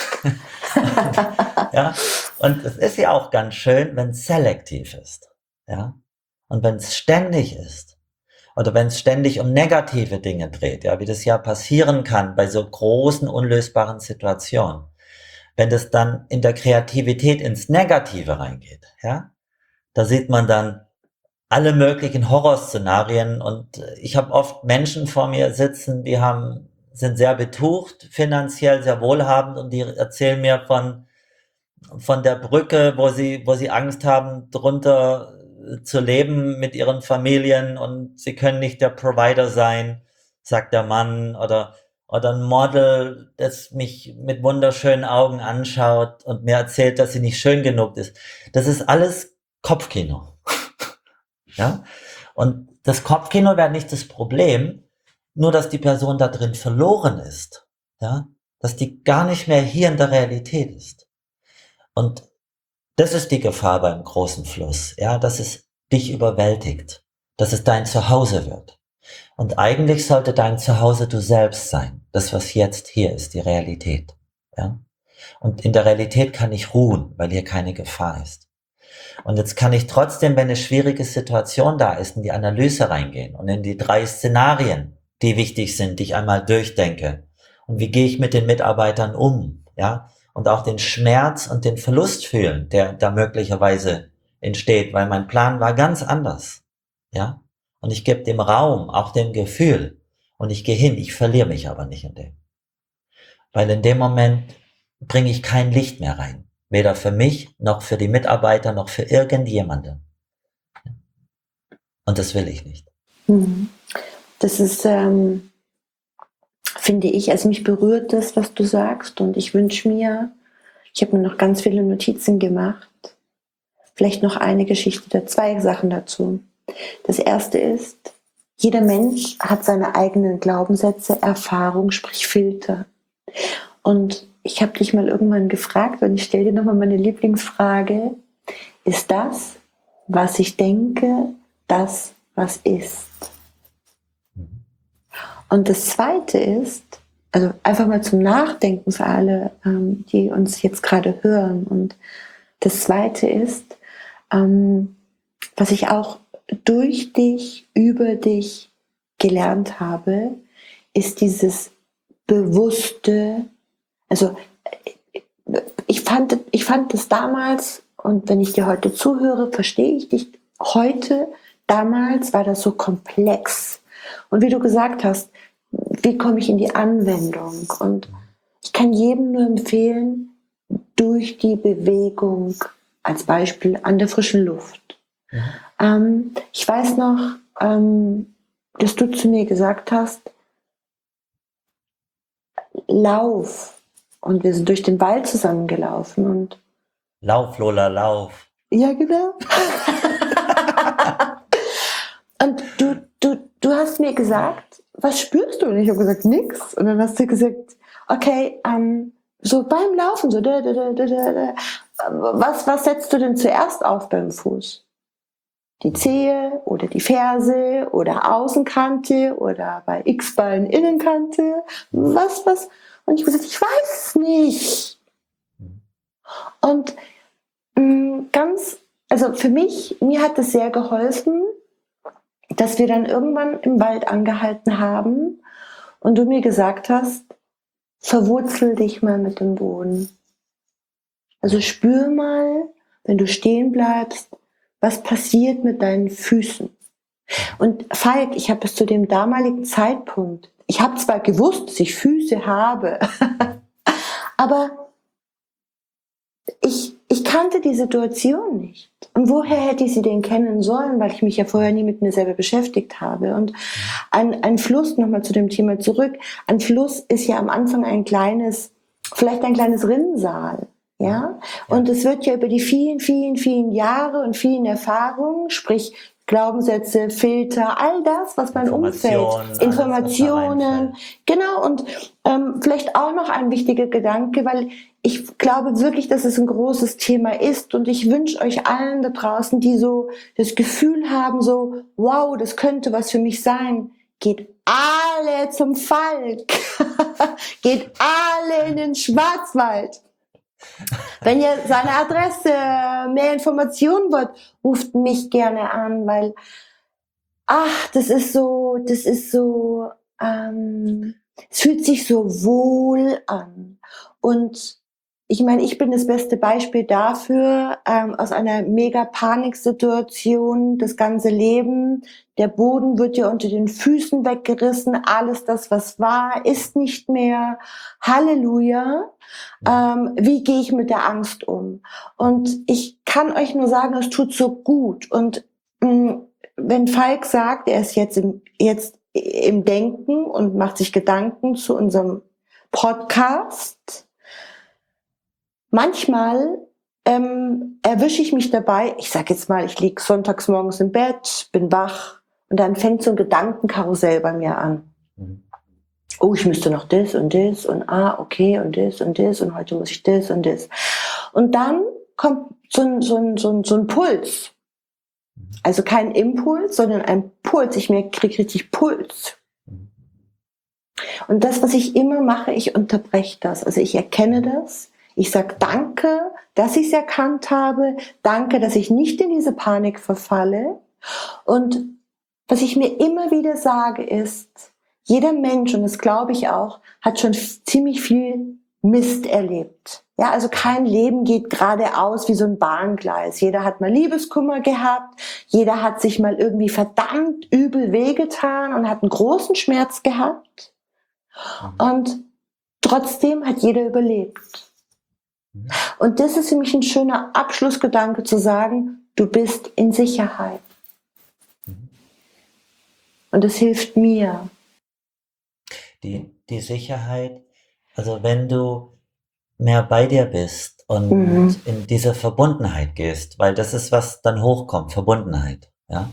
Speaker 3: Ja, und es ist ja auch ganz schön, wenn es selektiv ist, ja, und wenn es ständig ist oder wenn es ständig um negative Dinge dreht, ja, wie das ja passieren kann bei so großen unlösbaren Situationen, wenn das dann in der Kreativität ins Negative reingeht, ja, da sieht man dann alle möglichen Horrorszenarien und ich habe oft Menschen vor mir sitzen, die sind sehr betucht, finanziell sehr wohlhabend und die erzählen mir von der Brücke, wo sie Angst haben, drunter zu leben mit ihren Familien und sie können nicht der Provider sein, sagt der Mann, oder ein Model, das mich mit wunderschönen Augen anschaut und mir erzählt, dass sie nicht schön genug ist. Das ist alles Kopfkino. Ja? Und das Kopfkino wäre nicht das Problem, nur dass die Person da drin verloren ist. Ja? Dass die gar nicht mehr hier in der Realität ist. Und das ist die Gefahr beim großen Fluss, ja, dass es dich überwältigt, dass es dein Zuhause wird. Und eigentlich sollte dein Zuhause du selbst sein, das, was jetzt hier ist, die Realität. Ja? Und in der Realität kann ich ruhen, weil hier keine Gefahr ist. Und jetzt kann ich trotzdem, wenn eine schwierige Situation da ist, in die Analyse reingehen und in die 3 Szenarien, die wichtig sind, die ich einmal durchdenke. Und wie gehe ich mit den Mitarbeitern um, ja? Und auch den Schmerz und den Verlust fühlen, der da möglicherweise entsteht, weil mein Plan war ganz anders, ja? Und ich gebe dem Raum, auch dem Gefühl, und ich gehe hin, ich verliere mich aber nicht in dem. Weil in dem Moment bringe ich kein Licht mehr rein. Weder für mich, noch für die Mitarbeiter, noch für irgendjemanden. Und das will ich nicht.
Speaker 2: Das ist, finde ich, also mich berührt das, was du sagst. Und ich wünsche mir, ich habe mir noch ganz viele Notizen gemacht. Vielleicht noch eine Geschichte oder 2 Sachen dazu. Das erste ist, jeder Mensch hat seine eigenen Glaubenssätze, Erfahrungen, sprich Filter. Und ich habe dich mal irgendwann gefragt und ich stelle dir nochmal meine Lieblingsfrage. Ist das, was ich denke, das, was ist? Und das Zweite ist, also einfach mal zum Nachdenken für alle, die uns jetzt gerade hören. Und das Zweite ist, was ich auch durch dich, über dich gelernt habe, ist dieses bewusste, also ich fand es damals, und wenn ich dir heute zuhöre, verstehe ich dich heute. Damals war das so komplex. Und wie du gesagt hast, wie komme ich in die Anwendung? Und ich kann jedem nur empfehlen, durch die Bewegung, als Beispiel an der frischen Luft. Ich weiß noch, dass du zu mir gesagt hast, lauf. Und wir sind durch den Wald zusammengelaufen. Und
Speaker 3: Lauf, Lola, lauf.
Speaker 2: ja, genau. Und du hast mir gesagt, was spürst du? Und ich habe gesagt, nix. Und dann hast du gesagt, okay, so beim Laufen, so was setzt du denn zuerst auf beim Fuß? Die Zehe oder die Ferse oder Außenkante oder bei X-Ballen Innenkante? Was? Und ich habe gesagt, ich weiß es nicht. Und also für mich, mir hat es sehr geholfen, dass wir dann irgendwann im Wald angehalten haben und du mir gesagt hast, verwurzel dich mal mit dem Boden. Also spür mal, wenn du stehen bleibst, was passiert mit deinen Füßen. Und Falk, ich habe es zu dem damaligen Zeitpunkt, ich habe zwar gewusst, dass ich Füße habe, aber ich kannte die Situation nicht. Und woher hätte ich sie denn kennen sollen, weil ich mich ja vorher nie mit mir selber beschäftigt habe. Und ein Fluss, nochmal zu dem Thema zurück, ein Fluss ist ja am Anfang vielleicht ein kleines Rinnsal. Ja? Und es wird ja über die vielen, vielen, vielen Jahre und vielen Erfahrungen, sprich Glaubenssätze, Filter, all das, was mein Umfeld, Informationen, genau, und vielleicht auch noch ein wichtiger Gedanke, weil ich glaube wirklich, dass es ein großes Thema ist und ich wünsche euch allen da draußen, die so das Gefühl haben, so, wow, das könnte was für mich sein, geht alle zum Falk, geht alle in den Schwarzwald. Wenn ihr seine Adresse, mehr Informationen wollt, ruft mich gerne an, weil, es fühlt sich so wohl an. Und ich meine, ich bin das beste Beispiel dafür, aus einer mega Paniksituation, das ganze Leben, der Boden wird ja unter den Füßen weggerissen, alles das, was war, ist nicht mehr. Halleluja. Wie gehe ich mit der Angst um? Und ich kann euch nur sagen, es tut so gut. Und wenn Falk sagt, er ist jetzt im Denken und macht sich Gedanken zu unserem Podcast, manchmal erwische ich mich dabei, ich sag jetzt mal, ich liege sonntags morgens im Bett, bin wach und dann fängt so ein Gedankenkarussell bei mir an. Oh, ich müsste noch das und okay und das und heute muss ich das und das. Und dann kommt so ein Puls. Also kein Impuls, sondern ein Puls. Ich kriege richtig Puls. Und das, was ich immer mache, ich unterbreche das. Also ich erkenne das. Ich sage danke, dass ich es erkannt habe. Danke, dass ich nicht in diese Panik verfalle. Und was ich mir immer wieder sage ist, jeder Mensch, und das glaube ich auch, hat schon ziemlich viel Mist erlebt. Ja, also kein Leben geht geradeaus wie so ein Bahngleis. Jeder hat mal Liebeskummer gehabt. Jeder hat sich mal irgendwie verdammt übel wehgetan und hat einen großen Schmerz gehabt. Und trotzdem hat jeder überlebt. Und das ist für mich ein schöner Abschlussgedanke zu sagen, du bist in Sicherheit. Und es hilft mir.
Speaker 3: Die Sicherheit, also wenn du mehr bei dir bist und in diese Verbundenheit gehst, weil das ist, was dann hochkommt, Verbundenheit. Ja?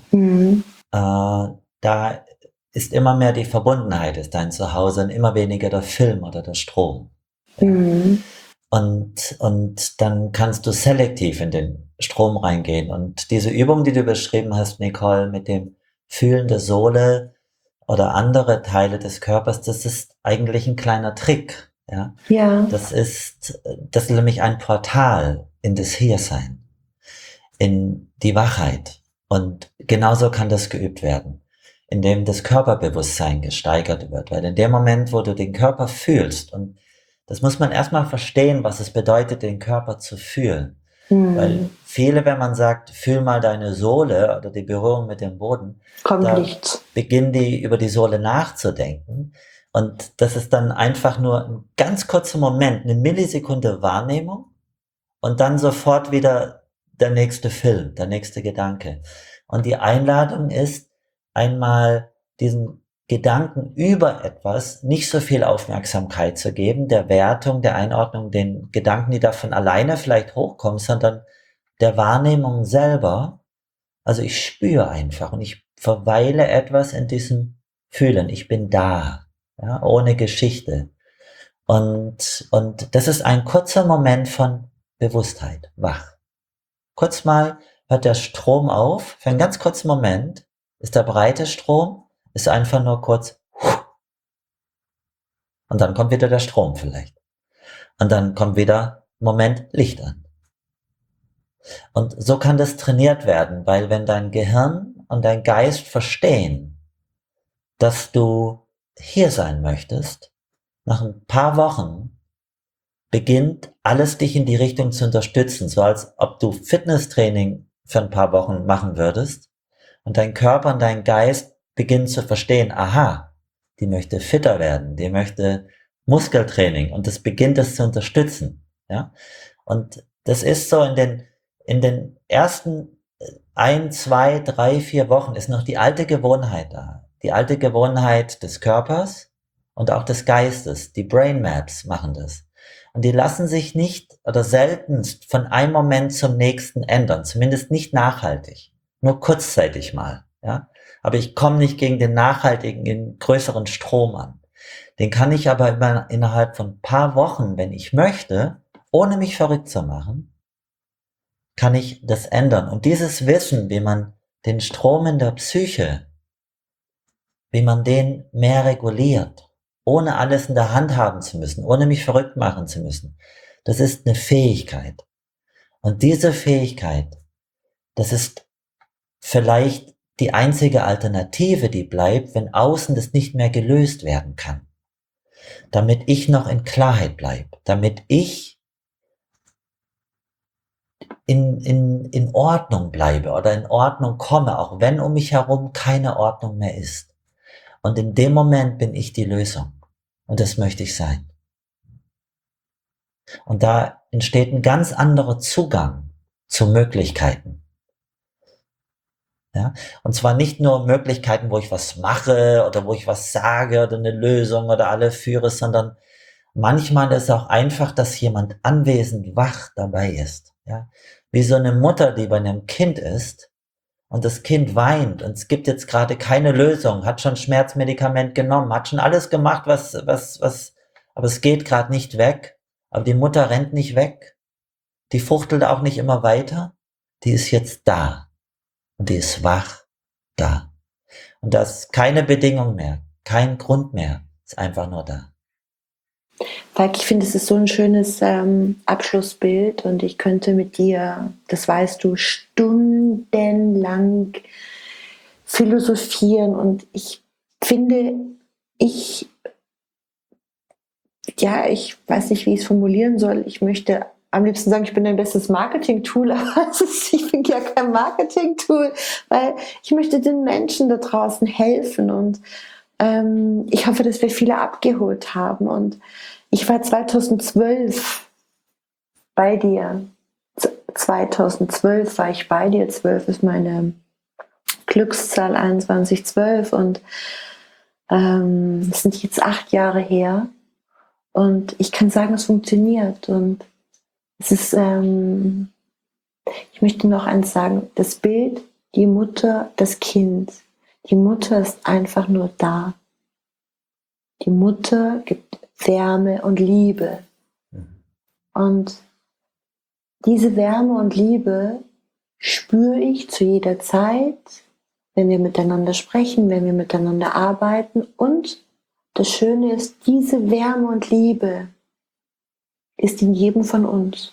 Speaker 3: Da ist immer mehr die Verbundenheit, ist dein Zuhause und immer weniger der Film oder der Strom. Ja? Und dann kannst du selektiv in den Strom reingehen. Und diese Übung, die du beschrieben hast, Nicole, mit dem Fühlen der Sohle, oder andere Teile des Körpers, das ist eigentlich ein kleiner Trick. Ja?
Speaker 2: Ja.
Speaker 3: Das ist nämlich ein Portal in das Hiersein, in die Wachheit. Und genauso kann das geübt werden, indem das Körperbewusstsein gesteigert wird. Weil in dem Moment, wo du den Körper fühlst, und das muss man erstmal verstehen, was es bedeutet, den Körper zu fühlen. Weil viele, wenn man sagt, fühl mal deine Sohle oder die Berührung mit dem Boden,
Speaker 2: Kommt
Speaker 3: da
Speaker 2: nichts.
Speaker 3: beginnen die über die Sohle nachzudenken. Und das ist dann einfach nur ein ganz kurzer Moment, eine Millisekunde Wahrnehmung und dann sofort wieder der nächste Film, der nächste Gedanke. Und die Einladung ist, einmal diesen Gedanken über etwas nicht so viel Aufmerksamkeit zu geben, der Wertung, der Einordnung, den Gedanken, die da von alleine vielleicht hochkommen, sondern der Wahrnehmung selber. Also ich spüre einfach und ich verweile etwas in diesem Fühlen. Ich bin da, ja, ohne Geschichte. Und das ist ein kurzer Moment von Bewusstheit, wach. Kurz mal hört der Strom auf, für einen ganz kurzen Moment ist der breite Strom, ist einfach nur kurz und dann kommt wieder der Strom vielleicht. Und dann kommt wieder Moment Licht an. Und so kann das trainiert werden, weil wenn dein Gehirn und dein Geist verstehen, dass du hier sein möchtest, nach ein paar Wochen beginnt alles dich in die Richtung zu unterstützen, so als ob du Fitnesstraining für ein paar Wochen machen würdest und dein Körper und dein Geist beginnen zu verstehen, aha, die möchte fitter werden, die möchte Muskeltraining und das beginnt es zu unterstützen, ja. Und das ist so in den ersten 1, 2, 3, 4 Wochen ist noch die alte Gewohnheit da. Die alte Gewohnheit des Körpers und auch des Geistes. Die Brain Maps machen das. Und die lassen sich nicht oder seltenst von einem Moment zum nächsten ändern. Zumindest nicht nachhaltig. Nur kurzzeitig mal, ja. Aber ich komme nicht gegen den nachhaltigen, größeren Strom an. Den kann ich aber immer innerhalb von ein paar Wochen, wenn ich möchte, ohne mich verrückt zu machen, kann ich das ändern. Und dieses Wissen, wie man den Strom in der Psyche, wie man den mehr reguliert, ohne alles in der Hand haben zu müssen, ohne mich verrückt machen zu müssen, das ist eine Fähigkeit. Und diese Fähigkeit, das ist vielleicht die einzige Alternative, die bleibt, wenn außen das nicht mehr gelöst werden kann. Damit ich noch in Klarheit bleibe, damit ich in Ordnung bleibe oder in Ordnung komme, auch wenn um mich herum keine Ordnung mehr ist. Und in dem Moment bin ich die Lösung. Und das möchte ich sein. Und da entsteht ein ganz anderer Zugang zu Möglichkeiten. Ja? Und zwar nicht nur Möglichkeiten, wo ich was mache oder wo ich was sage oder eine Lösung oder alle führe, sondern manchmal ist auch einfach, dass jemand anwesend wach dabei ist. Ja? Wie so eine Mutter, die bei einem Kind ist und das Kind weint und es gibt jetzt gerade keine Lösung, hat schon Schmerzmedikament genommen, hat schon alles gemacht, aber es geht gerade nicht weg. Aber die Mutter rennt nicht weg, die fuchtelt auch nicht immer weiter, die ist jetzt da und die ist wach da. Und da ist keine Bedingung mehr, kein Grund mehr, ist einfach nur da.
Speaker 2: Falk, ich finde, es ist so ein schönes Abschlussbild und ich könnte mit dir, das weißt du, stundenlang philosophieren und ich finde, ich weiß nicht, wie ich es formulieren soll. Ich möchte am liebsten sagen, ich bin dein bestes Marketing-Tool, aber ich bin ja kein Marketing-Tool, weil ich möchte den Menschen da draußen helfen und ich hoffe, dass wir viele abgeholt haben. Und ich war 2012 bei dir. 2012 war ich bei dir. 12 ist meine Glückszahl, 2112 und es sind jetzt 8 Jahre her. Und ich kann sagen, es funktioniert. Und es ist, ich möchte noch eins sagen, das Bild, die Mutter, das Kind. Die Mutter ist einfach nur da. Die Mutter gibt Wärme und Liebe. Und diese Wärme und Liebe spüre ich zu jeder Zeit, wenn wir miteinander sprechen, wenn wir miteinander arbeiten. Und das Schöne ist, diese Wärme und Liebe ist in jedem von uns.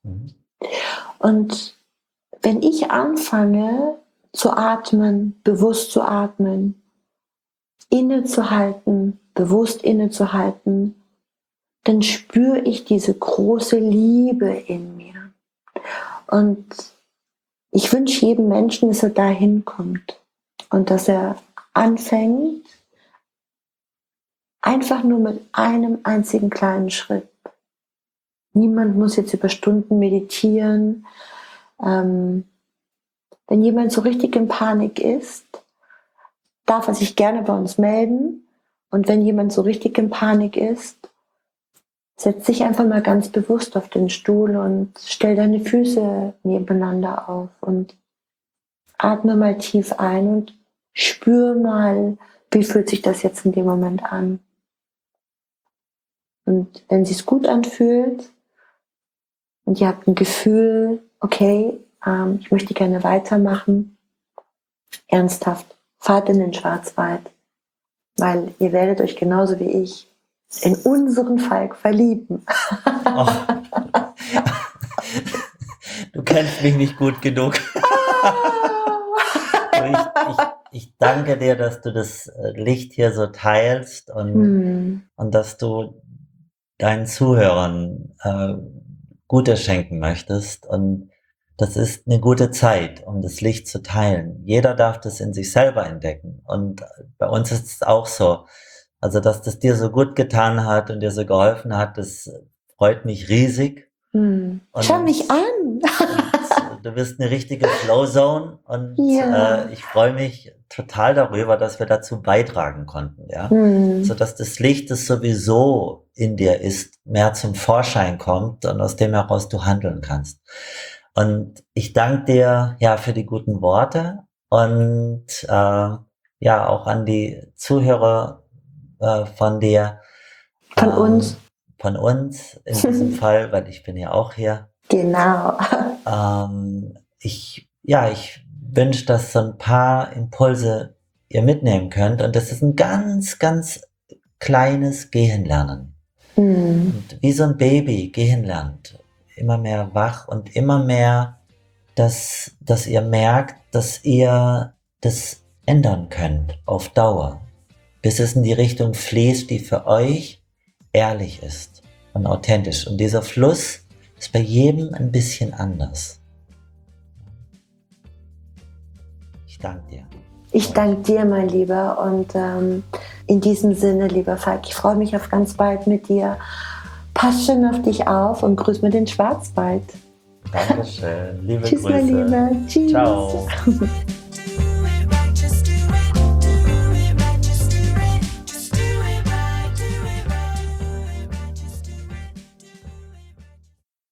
Speaker 2: Und wenn ich anfange zu atmen, bewusst zu atmen, innezuhalten, bewusst innezuhalten, dann spüre ich diese große Liebe in mir. Und ich wünsche jedem Menschen, dass er dahin kommt und dass er anfängt, einfach nur mit einem einzigen kleinen Schritt. Niemand muss jetzt über Stunden meditieren. Wenn jemand so richtig in Panik ist, darf er sich gerne bei uns melden. Und wenn jemand so richtig in Panik ist, setz dich einfach mal ganz bewusst auf den Stuhl und stell deine Füße nebeneinander auf und atme mal tief ein und spür mal, wie fühlt sich das jetzt in dem Moment an. Und wenn es sich gut anfühlt und ihr habt ein Gefühl, okay, ich möchte gerne weitermachen, ernsthaft, fahrt in den Schwarzwald, weil ihr werdet euch genauso wie ich in unseren Falk verlieben.
Speaker 3: Oh. Du kennst mich nicht gut genug. Ich danke dir, dass du das Licht hier so teilst und dass du deinen Zuhörern Gutes schenken möchtest. Und das ist eine gute Zeit, um das Licht zu teilen. Jeder darf das in sich selber entdecken. Und bei uns ist es auch so. Also, dass das dir so gut getan hat und dir so geholfen hat, das freut mich riesig.
Speaker 2: Schau mich an!
Speaker 3: Du bist eine richtige Flow-Zone und ich freue mich total darüber, dass wir dazu beitragen konnten, ja. Sodass das Licht, das sowieso in dir ist, mehr zum Vorschein kommt und aus dem heraus du handeln kannst. Und ich danke dir, ja, für die guten Worte und ja, auch an die Zuhörer von dir.
Speaker 2: Von uns.
Speaker 3: Von uns in diesem Fall, weil ich bin ja auch hier.
Speaker 2: Genau.
Speaker 3: Ich wünsche, dass so ein paar Impulse ihr mitnehmen könnt. Und das ist ein ganz, ganz kleines Gehen lernen. Und wie so ein Baby gehen lernt. Immer mehr wach und immer mehr, dass ihr merkt, dass ihr das ändern könnt auf Dauer. Bis es in die Richtung fließt, die für euch ehrlich ist und authentisch. Und dieser Fluss ist bei jedem ein bisschen anders. Ich danke dir.
Speaker 2: Ich danke dir, mein Lieber. Und in diesem Sinne, lieber Falk, ich freue mich auf ganz bald mit dir. Pass schön auf dich auf und grüß mir den Schwarzwald.
Speaker 3: Dankeschön. Liebe
Speaker 2: Tschüss,
Speaker 3: Grüße.
Speaker 2: mein Lieber. Tschüss.
Speaker 3: Ciao.